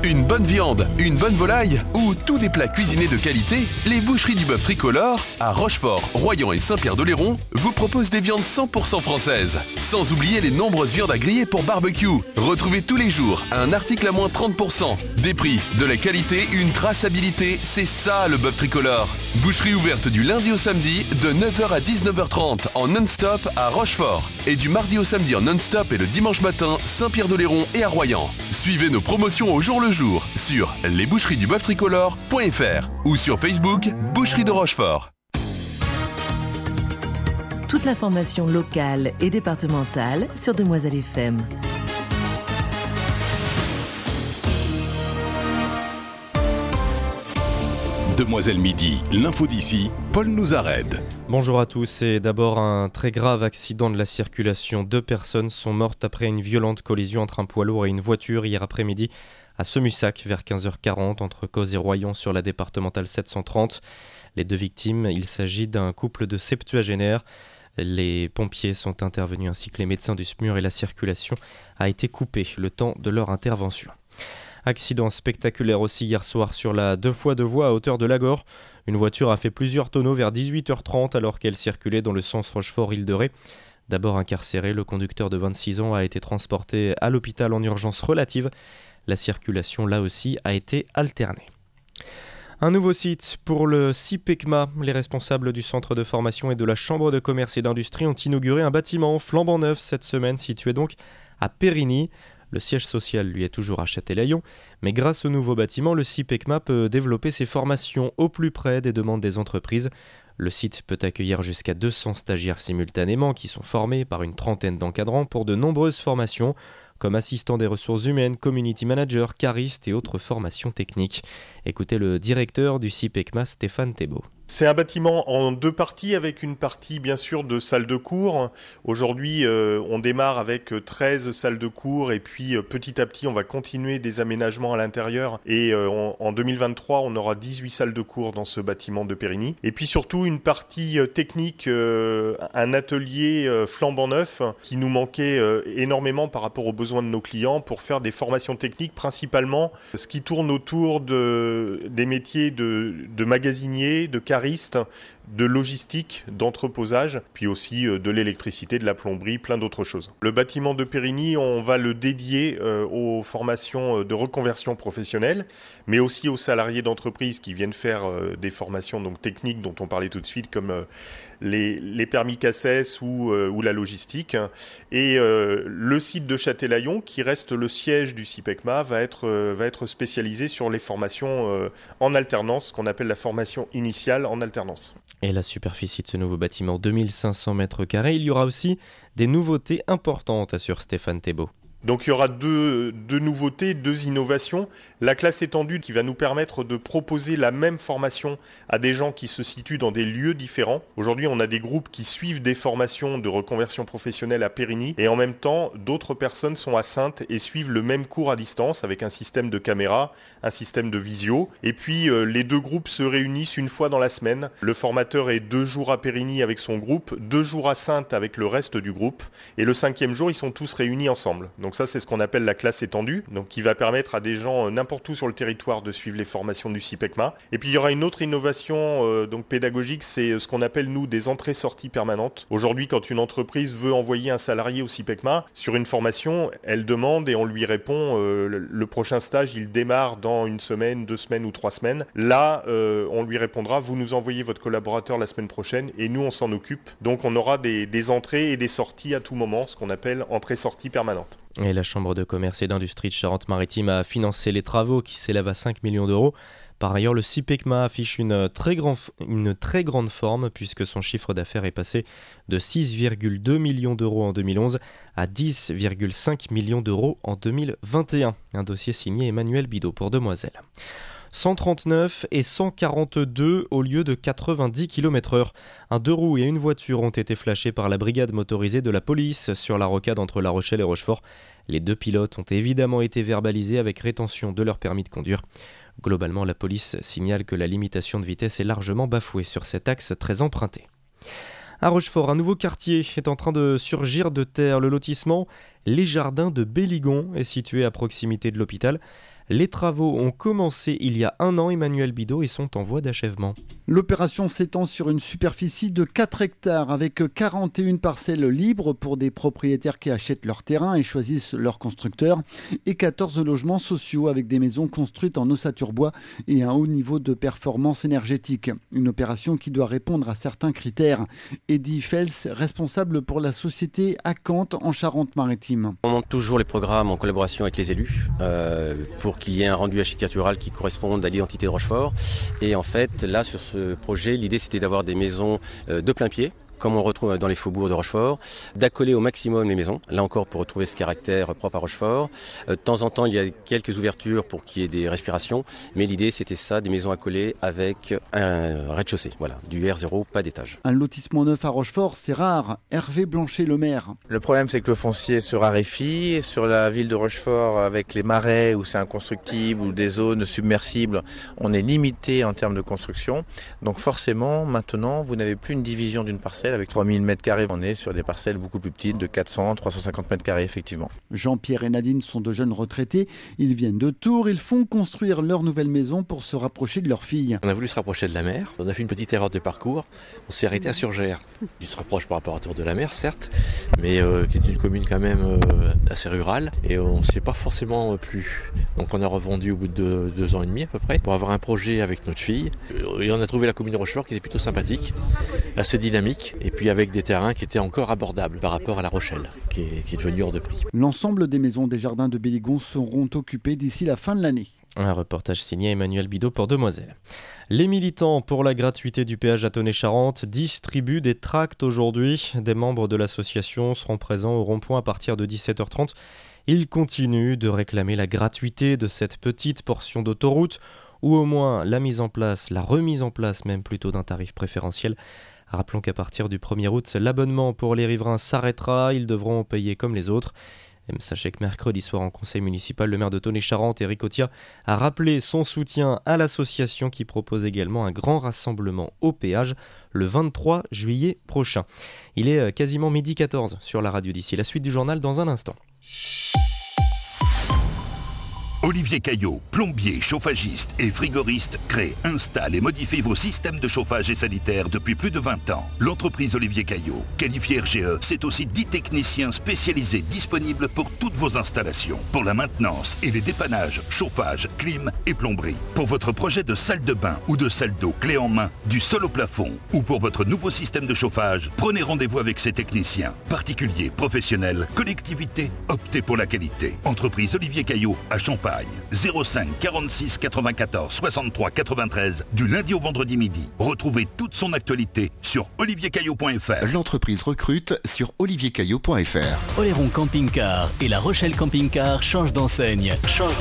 Une bonne viande, une bonne volaille ou tous des plats cuisinés de qualité, les boucheries du Bœuf Tricolore, à Rochefort, Royan et Saint-Pierre-d'Oléron, vous proposent des viandes 100% françaises. Sans oublier les nombreuses viandes à griller pour barbecue. Retrouvez tous les jours un article à moins 30%. Des prix, de la qualité, une traçabilité, c'est ça le Bœuf Tricolore. Boucherie ouverte du lundi au samedi de 9h à 19h30 en non-stop à Rochefort. Et du mardi au samedi en non-stop et le dimanche matin, Saint-Pierre-d'Oléron et à Royan. Suivez nos promotions au jour le jour sur lesboucheries-du-bœuf-tricolore.fr ou sur Facebook Boucherie de Rochefort. Toute l'information locale et départementale sur Demoiselle FM. Demoiselle Midi, l'info d'ici, Paul Nouzarède. Bonjour à tous, et d'abord un très grave accident de la circulation. 2 personnes sont mortes après une violente collision entre un poids lourd et une voiture hier après-midi à Semussac vers 15h40 entre Cauze et Royan sur la départementale 730. Les 2 victimes, il s'agit d'un couple de septuagénaires. Les pompiers sont intervenus ainsi que les médecins du SMUR et la circulation a été coupée le temps de leur intervention. Accident spectaculaire aussi hier soir sur la 2x2 voies à hauteur de Lagor. Une voiture a fait plusieurs tonneaux vers 18h30 alors qu'elle circulait dans le sens Rochefort-Île-de-Ré. D'abord incarcéré, le conducteur de 26 ans a été transporté à l'hôpital en urgence relative. La circulation là aussi a été alternée. Un nouveau site pour le CIPECMA. Les responsables du centre de formation et de la chambre de commerce et d'industrie ont inauguré un bâtiment flambant neuf cette semaine situé donc à Périgny. Le siège social lui est toujours à Châtelaillon, mais grâce au nouveau bâtiment, le CIPECMA peut développer ses formations au plus près des demandes des entreprises. Le site peut accueillir jusqu'à 200 stagiaires simultanément qui sont formés par une trentaine d'encadrants pour de nombreuses formations, comme assistant des ressources humaines, community manager, cariste et autres formations techniques. Écoutez le directeur du CIPECMA, Stéphane Thébault. C'est un bâtiment en 2 parties, avec une partie bien sûr de salles de cours. Aujourd'hui, on démarre avec 13 salles de cours et puis petit à petit, on va continuer des aménagements à l'intérieur. Et en 2023, on aura 18 salles de cours dans ce bâtiment de Périgny. Et puis surtout, une partie technique, un atelier flambant neuf qui nous manquait énormément par rapport aux besoins de nos clients pour faire des formations techniques, principalement ce qui tourne autour des métiers de magasinier, de cariste, de logistique, d'entreposage, puis aussi de l'électricité, de la plomberie, plein d'autres choses. Le bâtiment de Périgny, on va le dédier aux formations de reconversion professionnelle, mais aussi aux salariés d'entreprise qui viennent faire des formations donc techniques dont on parlait tout de suite, comme les permis CACES ou la logistique. Et le site de Châtelaillon, qui reste le siège du CIPECMA, va être spécialisé sur les formations en alternance, ce qu'on appelle la formation initiale en alternance. Et la superficie de ce nouveau bâtiment, 2500 m², il y aura aussi des nouveautés importantes, assure Stéphane Thébault. Donc il y aura deux nouveautés, 2 innovations. La classe étendue qui va nous permettre de proposer la même formation à des gens qui se situent dans des lieux différents. Aujourd'hui, on a des groupes qui suivent des formations de reconversion professionnelle à Périgny et en même temps, d'autres personnes sont à Saintes et suivent le même cours à distance avec un système de caméra, un système de visio. Et puis les 2 groupes se réunissent une fois dans la semaine. Le formateur est 2 jours à Périgny avec son groupe, 2 jours à Saintes avec le reste du groupe et le 5e jour, ils sont tous réunis ensemble. Donc ça, c'est ce qu'on appelle la classe étendue, donc qui va permettre à des gens n'importe où sur le territoire de suivre les formations du CIPECMA. Et puis il y aura une autre innovation donc pédagogique, c'est ce qu'on appelle nous des entrées-sorties permanentes. Aujourd'hui, quand une entreprise veut envoyer un salarié au CIPECMA sur une formation, elle demande et on lui répond le prochain stage, il démarre dans 1 semaine, 2 semaines ou 3 semaines. Là, on lui répondra, vous nous envoyez votre collaborateur la semaine prochaine et nous on s'en occupe. Donc on aura des entrées et des sorties à tout moment, ce qu'on appelle entrées-sorties permanentes. Et la Chambre de commerce et d'industrie de Charente-Maritime a financé les travaux qui s'élèvent à 5 millions d'euros. Par ailleurs, le CIPECMA affiche une très grande forme puisque son chiffre d'affaires est passé de 6,2 millions d'euros en 2011 à 10,5 millions d'euros en 2021. Un dossier signé Emmanuel Bidot pour Demoiselle. 139 et 142 au lieu de 90 km/h. Un 2 roues et une voiture ont été flashés par la brigade motorisée de la police sur la rocade entre La Rochelle et Rochefort. Les 2 pilotes ont évidemment été verbalisés avec rétention de leur permis de conduire. Globalement, la police signale que la limitation de vitesse est largement bafouée sur cet axe très emprunté. À Rochefort, un nouveau quartier est en train de surgir de terre. Le lotissement Les Jardins de Belligon est situé à proximité de l'hôpital. Les travaux ont commencé il y a un an, Emmanuel Bidot, et sont en voie d'achèvement. L'opération s'étend sur une superficie de 4 hectares avec 41 parcelles libres pour des propriétaires qui achètent leur terrain et choisissent leur constructeur et 14 logements sociaux avec des maisons construites en ossature bois et un haut niveau de performance énergétique. Une opération qui doit répondre à certains critères. Eddy Fels, responsable pour la société Acante en Charente-Maritime. On monte toujours les programmes en collaboration avec les élus pour qu'il y ait un rendu architectural qui corresponde à l'identité de Rochefort. Et en fait, là, sur ce projet, l'idée c'était d'avoir des maisons de plein pied, comme on retrouve dans les faubourgs de Rochefort, d'accoler au maximum les maisons, là encore pour retrouver ce caractère propre à Rochefort. De temps en temps, il y a quelques ouvertures pour qu'il y ait des respirations, mais l'idée c'était ça, des maisons accolées avec un rez-de-chaussée, voilà, du R0, pas d'étage. Un lotissement neuf à Rochefort, c'est rare. Hervé Blanchet, le maire. Le problème c'est que le foncier se raréfie. Sur la ville de Rochefort, avec les marais où c'est inconstructible ou des zones submersibles, on est limité en termes de construction. Donc forcément, maintenant, vous n'avez plus une division d'une parcelle. Avec 3000 m², on est sur des parcelles beaucoup plus petites, de 400, 350 m², effectivement. Jean-Pierre et Nadine sont de jeunes retraités. Ils viennent de Tours. Ils font construire leur nouvelle maison pour se rapprocher de leur fille. On a voulu se rapprocher de la mer. On a fait une petite erreur de parcours. On s'est arrêté à Surgères. Il se rapproche par rapport à Tours de la Mer, certes, mais qui est une commune quand même assez rurale. Et on ne s'est pas forcément plu. Donc on a revendu au bout de 2 ans et demi à peu près pour avoir un projet avec notre fille. Et on a trouvé la commune de Rochefort qui était plutôt sympathique, assez dynamique. Et puis avec des terrains qui étaient encore abordables par rapport à La Rochelle, qui est devenue hors de prix. L'ensemble des maisons des jardins de Belligon seront occupées d'ici la fin de l'année. Un reportage signé Emmanuel Bidot pour Demoiselle. Les militants pour la gratuité du péage à Tonnay-Charente distribuent des tracts aujourd'hui. Des membres de l'association seront présents au rond-point à partir de 17h30. Ils continuent de réclamer la gratuité de cette petite portion d'autoroute, ou au moins la remise en place même plutôt d'un tarif préférentiel. Rappelons qu'à partir du 1er août, l'abonnement pour les riverains s'arrêtera, ils devront payer comme les autres. Et sachez que mercredi soir en conseil municipal, le maire de Tonnay-Charente, Éric Ottia, a rappelé son soutien à l'association qui propose également un grand rassemblement au péage le 23 juillet prochain. Il est quasiment 12h14 sur la radio d'ici. La suite du journal dans un instant. Olivier Caillot, plombier, chauffagiste et frigoriste, crée, installe et modifie vos systèmes de chauffage et sanitaire depuis plus de 20 ans. L'entreprise Olivier Caillot, qualifiée RGE, c'est aussi 10 techniciens spécialisés disponibles pour toutes vos installations. Pour la maintenance et les dépannages, chauffage, clim et plomberie. Pour votre projet de salle de bain ou de salle d'eau clé en main, du sol au plafond ou pour votre nouveau système de chauffage, prenez rendez-vous avec ces techniciens. Particuliers, professionnels, collectivités, optez pour la qualité. Entreprise Olivier Caillot à Champagne. 05 46 94 63 93 du lundi au vendredi midi. Retrouvez toute son actualité sur oliviercaillot.fr. L'entreprise recrute sur oliviercaillot.fr. Oléron Camping Car et La Rochelle Camping Car changent d'enseigne.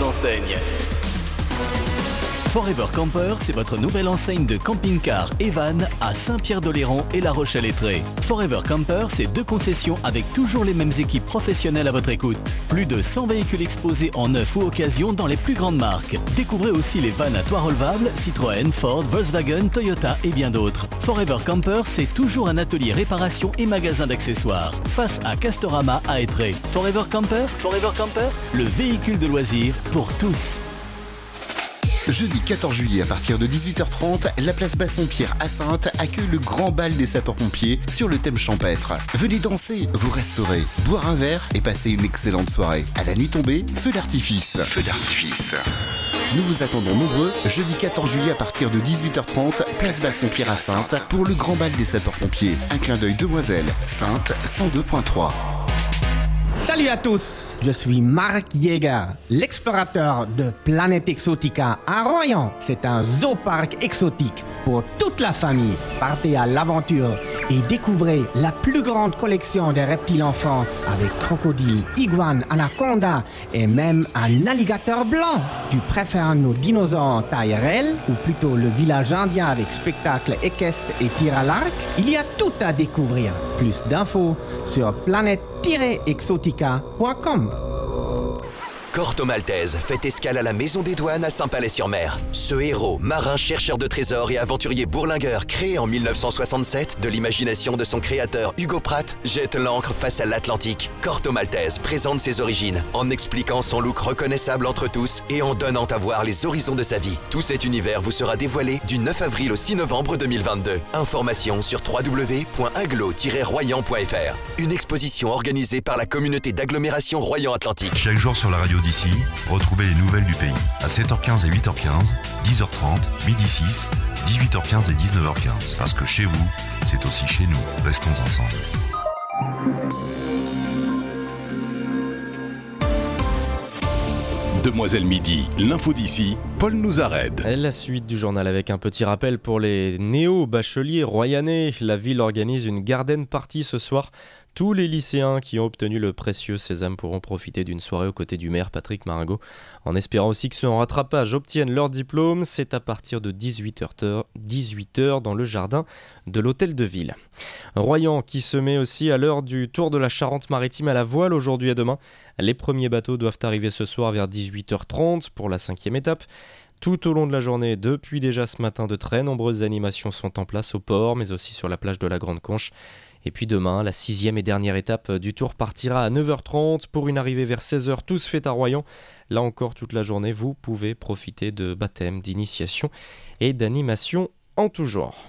Forever Camper, c'est votre nouvelle enseigne de camping-car et van à Saint-Pierre-d'Oléron et La Rochelle-Étré. Forever Camper, c'est 2 concessions avec toujours les mêmes équipes professionnelles à votre écoute. Plus de 100 véhicules exposés en neuf ou occasion dans les plus grandes marques. Découvrez aussi les vannes à toit relevable, Citroën, Ford, Volkswagen, Toyota et bien d'autres. Forever Camper, c'est toujours un atelier réparation et magasin d'accessoires. Face à Castorama à Étré. Forever Camper, le véhicule de loisirs pour tous. Jeudi 14 juillet à partir de 18h30, la place Basson-Pierre à Saintes accueille le grand bal des sapeurs-pompiers sur le thème champêtre. Venez danser, vous restaurer, boire un verre et passer une excellente soirée. À la nuit tombée, feu d'artifice. Nous vous attendons nombreux jeudi 14 juillet à partir de 18h30, place Basson-Pierre à Saintes pour le grand bal des sapeurs-pompiers. Un clin d'œil Demoiselle, Saintes 102.3. Salut à tous, je suis Marc Jäger, l'explorateur de Planète Exotica à Royan. C'est un zooparc exotique pour toute la famille. Partez à l'aventure et découvrez la plus grande collection de reptiles en France avec crocodiles, iguanes, anacondas et même un alligator blanc. Tu préfères nos dinosaures en taille réelle ou plutôt le village indien avec spectacle équestre et tir à l'arc? Il y a tout à découvrir. Plus d'infos sur planète-exotica.com. Corto Maltese fait escale à la Maison des Douanes à Saint-Palais-sur-Mer. Ce héros, marin, chercheur de trésors et aventurier bourlingueur créé en 1967 de l'imagination de son créateur Hugo Pratt, jette l'ancre face à l'Atlantique. Corto Maltese présente ses origines en expliquant son look reconnaissable entre tous et en donnant à voir les horizons de sa vie. Tout cet univers vous sera dévoilé du 9 avril au 6 novembre 2022. Informations sur www.aglo-royan.fr. Une exposition organisée par la communauté d'agglomération Royan-Atlantique. Chaque jour sur la radio d'ici, retrouvez les nouvelles du pays. À 7h15 et 8h15, 10h30, midi 6, 18h15 et 19h15. Parce que chez vous, c'est aussi chez nous. Restons ensemble. Demoiselle Midi, l'info d'ici, Paul Nouzarède. La suite du journal avec un petit rappel pour les néo-bacheliers royanais. La ville organise une garden party ce soir. Tous les lycéens qui ont obtenu le précieux sésame pourront profiter d'une soirée aux côtés du maire Patrick Maringot, en espérant aussi que ceux en rattrapage obtiennent leur diplôme. C'est à partir de 18h dans le jardin de l'hôtel de ville. Royan qui se met aussi à l'heure du Tour de la Charente-Maritime à la voile aujourd'hui et demain. Les premiers bateaux doivent arriver ce soir vers 18h30 pour la 5e étape. Tout au long de la journée, depuis déjà ce matin, de très nombreuses animations sont en place au port, mais aussi sur la plage de la Grande Conche. Et puis demain, la 6e et dernière étape du Tour partira à 9h30 pour une arrivée vers 16h, tous faits à Royan. Là encore, toute la journée, vous pouvez profiter de baptêmes, d'initiation et d'animations en tout genre.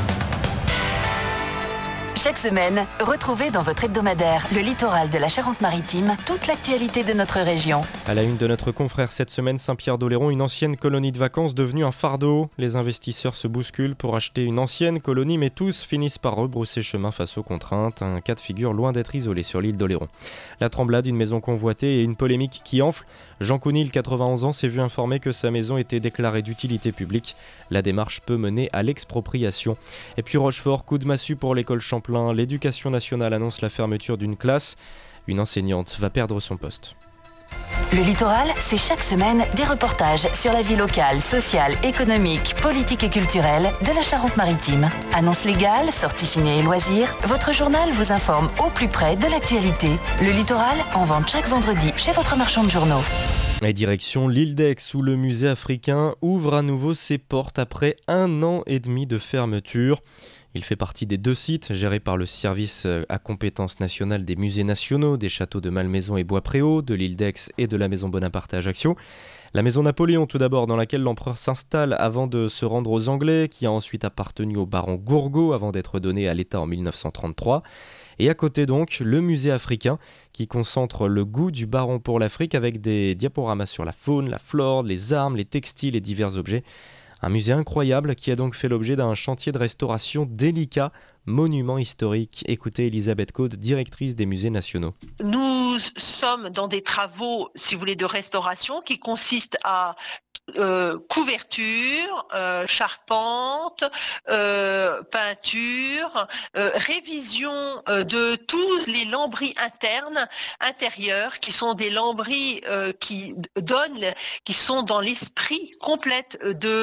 Chaque semaine, retrouvez dans votre hebdomadaire Le Littoral de la Charente-Maritime toute l'actualité de notre région. À la une de notre confrère cette semaine, Saint-Pierre-d'Oléron, une ancienne colonie de vacances devenue un fardeau. Les investisseurs se bousculent pour acheter une ancienne colonie, mais tous finissent par rebrousser chemin face aux contraintes. Un cas de figure loin d'être isolé sur l'île d'Oléron. La Tremblade, une maison convoitée et une polémique qui enfle. Jean Counil, 91 ans, s'est vu informer que sa maison était déclarée d'utilité publique. La démarche peut mener à l'expropriation. Et puis Rochefort, coup de massue pour l'école Champlain. L'éducation nationale annonce la fermeture d'une classe. Une enseignante va perdre son poste. Le Littoral, c'est chaque semaine des reportages sur la vie locale, sociale, économique, politique et culturelle de la Charente-Maritime. Annonces légales, sorties ciné et loisirs, votre journal vous informe au plus près de l'actualité. Le Littoral, en vente chaque vendredi chez votre marchand de journaux. Et direction l'île d'Aix, où le musée africain ouvre à nouveau ses portes après 1 an et demi de fermeture. Il fait partie des 2 sites gérés par le service à compétence nationale des musées nationaux, des châteaux de Malmaison et Bois-Préau, de l'île d'Aix et de la maison Bonaparte à Ajaccio. La maison Napoléon tout d'abord, dans laquelle l'empereur s'installe avant de se rendre aux Anglais, qui a ensuite appartenu au baron Gourgaud avant d'être donné à l'État en 1933. Et à côté donc, le musée africain qui concentre le goût du baron pour l'Afrique avec des diaporamas sur la faune, la flore, les armes, les textiles et divers objets. Un musée incroyable qui a donc fait l'objet d'un chantier de restauration délicat, monument historique. Écoutez Elisabeth Caude, directrice des musées nationaux. Nous sommes dans des travaux, si vous voulez, de restauration qui consistent à couverture, charpente, peinture, révision de tous les lambris intérieurs, qui sont des lambris qui sont dans l'esprit complète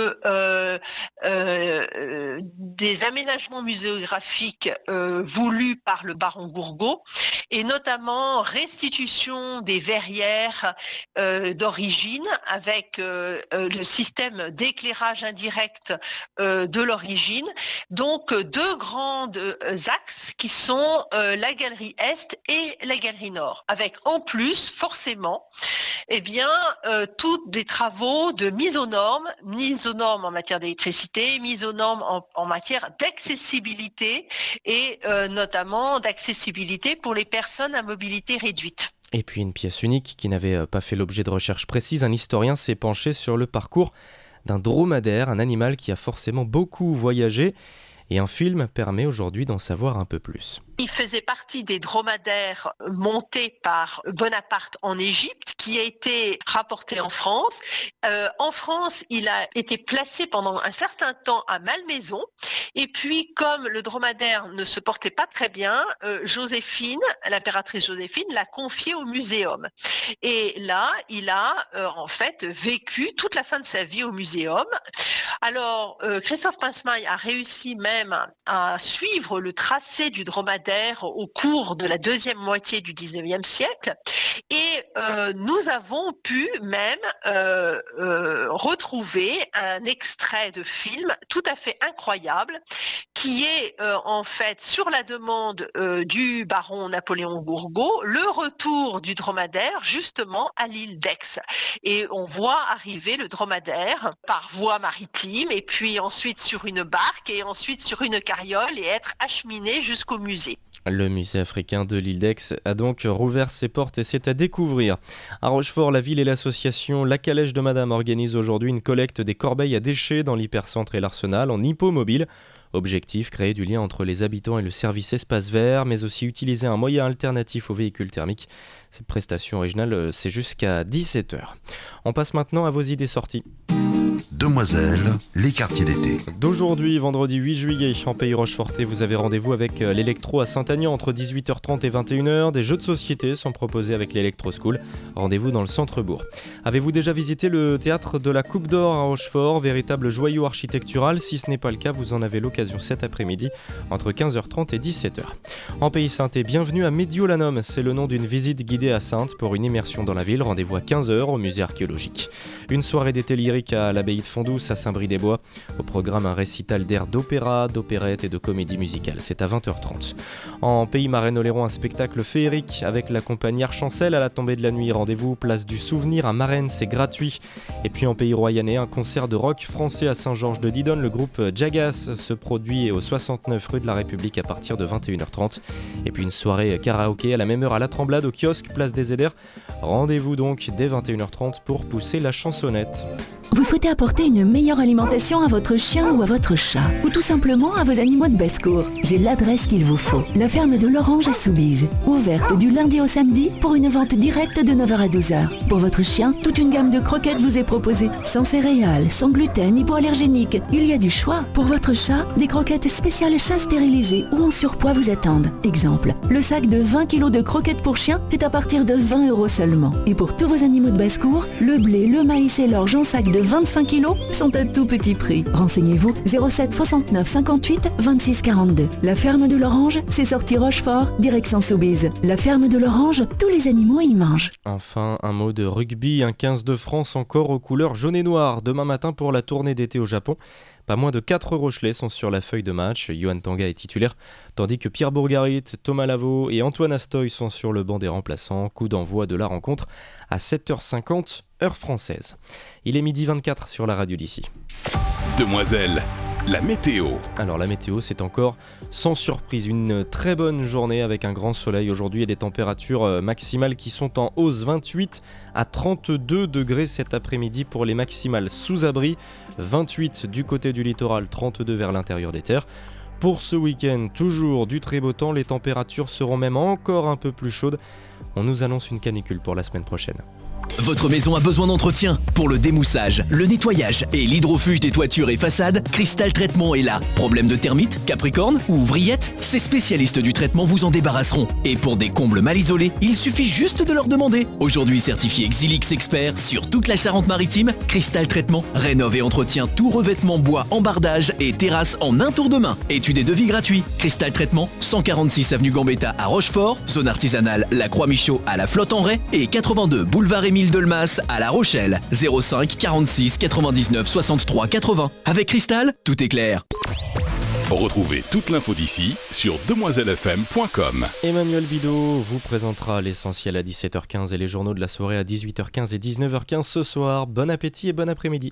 des aménagements muséographiques voulus par le baron Gourgaud, et notamment restitution des verrières d'origine avec le système d'éclairage indirect de l'origine. Donc 2 grands axes qui sont la galerie Est et la galerie Nord, avec en plus forcément tous des travaux de mise aux normes en matière d'électricité, mise aux normes en matière d'accessibilité et notamment d'accessibilité pour les personnes à mobilité réduite. Et puis une pièce unique qui n'avait pas fait l'objet de recherches précises, un historien s'est penché sur le parcours d'un dromadaire, un animal qui a forcément beaucoup voyagé, et un film permet aujourd'hui d'en savoir un peu plus. Il faisait partie des dromadaires montés par Bonaparte en Égypte, qui a été rapporté en France. En France, il a été placé pendant un certain temps à Malmaison. Et puis, comme le dromadaire ne se portait pas très bien, l'impératrice Joséphine, l'a confié au muséum. Et là, il a en fait vécu toute la fin de sa vie au muséum. Alors, Christophe Pincemaille a réussi même même à suivre le tracé du dromadaire au cours de la deuxième moitié du 19e siècle et nous avons pu même retrouver un extrait de film tout à fait incroyable qui est en fait sur la demande du baron Napoléon Gourgaud le retour du dromadaire justement à l'île d'Aix. Et on voit arriver le dromadaire par voie maritime et puis ensuite sur une barque et ensuite sur une carriole et être acheminé jusqu'au musée. Le musée africain de l'île d'Aix a donc rouvert ses portes et c'est à découvrir. À Rochefort, la ville et l'association La Calèche de Madame organisent aujourd'hui une collecte des corbeilles à déchets dans l'hypercentre et l'Arsenal en hippomobile. Objectif, créer du lien entre les habitants et le service espace vert, mais aussi utiliser un moyen alternatif aux véhicules thermiques. Cette prestation originale, c'est jusqu'à 17h. On passe maintenant à vos idées sorties. Demoiselles, les quartiers d'été. D'aujourd'hui, vendredi 8 juillet, en Pays Rochefortais, vous avez rendez-vous avec l'Electro à Saint-Agnan entre 18h30 et 21h. Des jeux de société sont proposés avec l'Electro School. Rendez-vous dans le centre-bourg. Avez-vous déjà visité le théâtre de la Coupe d'Or à Rochefort, véritable joyau architectural? Si ce n'est pas le cas, vous en avez l'occasion cet après-midi entre 15h30 et 17h. En Pays Saintais, bienvenue à Médiolanum. C'est le nom d'une visite guidée à Saintes pour une immersion dans la ville. Rendez-vous à 15h au musée archéologique. Une soirée d'été lyrique à l'abbaye de Fondouce à Saint-Brie-des-Bois. Au programme, un récital d'air d'opéra, d'opérette et de comédie musicale. C'est à 20h30. En Pays Marennes-Oléron, un spectacle féerique avec la compagnie Archancel à la tombée de la nuit. Rendez-vous place du Souvenir à Marennes, c'est gratuit. Et puis en Pays Royannais, un concert de rock français à Saint-Georges-de-Didonne. Le groupe Jagas se produit au 69 rue de la République à partir de 21h30. Et puis une soirée karaoké à la même heure à la Tremblade au kiosque place des Aiders. Rendez-vous donc dès 21h30 pour pousser la chansonnette. Vous souhaitez apporter une meilleure alimentation à votre chien ou à votre chat, ou tout simplement à vos animaux de basse-cour? J'ai l'adresse qu'il vous faut. La ferme de l'Orange à Soubise, ouverte du lundi au samedi pour une vente directe de 9h à 12h. Pour votre chien, toute une gamme de croquettes vous est proposée, sans céréales, sans gluten, hypoallergéniques. Il y a du choix. Pour votre chat, des croquettes spéciales chat stérilisées ou en surpoids vous attendent. Exemple, le sac de 20 kg de croquettes pour chien est à partir de 20 € seulement. Et pour tous vos animaux de basse-cour, le blé, le maïs et l'orge en sac de 25 kg sont à tout petit prix. Renseignez-vous 07 69 58 26 42. La ferme de l'Orange, c'est sorti Rochefort, direction Soubise. La ferme de l'Orange, tous les animaux y mangent. Enfin, un mot de rugby, un 15 de France encore aux couleurs jaune et noir. Demain matin pour la tournée d'été au Japon. Pas moins de 4 Rochelais sont sur la feuille de match. Johan Tanga est titulaire, tandis que Pierre Bourgarit, Thomas Lavaux et Antoine Astoy sont sur le banc des remplaçants. Coup d'envoi de la rencontre à 7h50, heure française. Il est 12h24 sur la radio d'ici. Demoiselles, la météo. Alors la météo, c'est encore sans surprise une très bonne journée avec un grand soleil aujourd'hui et des températures maximales qui sont en hausse, 28 à 32 degrés cet après-midi pour les maximales sous abri, 28 du côté du littoral, 32 vers l'intérieur des terres. Pour ce week-end, toujours du très beau temps, les températures seront même encore un peu plus chaudes. On nous annonce une canicule pour la semaine prochaine. Votre maison a besoin d'entretien. Pour le démoussage, le nettoyage et l'hydrofuge des toitures et façades, Cristal Traitement est là. Problème de termites, capricorne ou ouvriette? Ces spécialistes du traitement vous en débarrasseront. Et pour des combles mal isolés, il suffit juste de leur demander. Aujourd'hui certifié Xylix Expert sur toute la Charente-Maritime, Cristal Traitement rénove et entretient tout revêtement bois, embardage et terrasse en un tour de main. Étude et devis gratuits. Cristal Traitement, 146 avenue Gambetta à Rochefort, zone artisanale La Croix-Michaud à La Flotte-en-Ray et 82 boulevard Émile Delmas à La Rochelle, 05 46 99 63 80. Avec Cristal, tout est clair. Retrouvez toute l'info d'ici sur demoisellefm.com. Emmanuel Bidot vous présentera l'essentiel à 17h15 et les journaux de la soirée à 18h15 et 19h15 ce soir. Bon appétit et bon après-midi.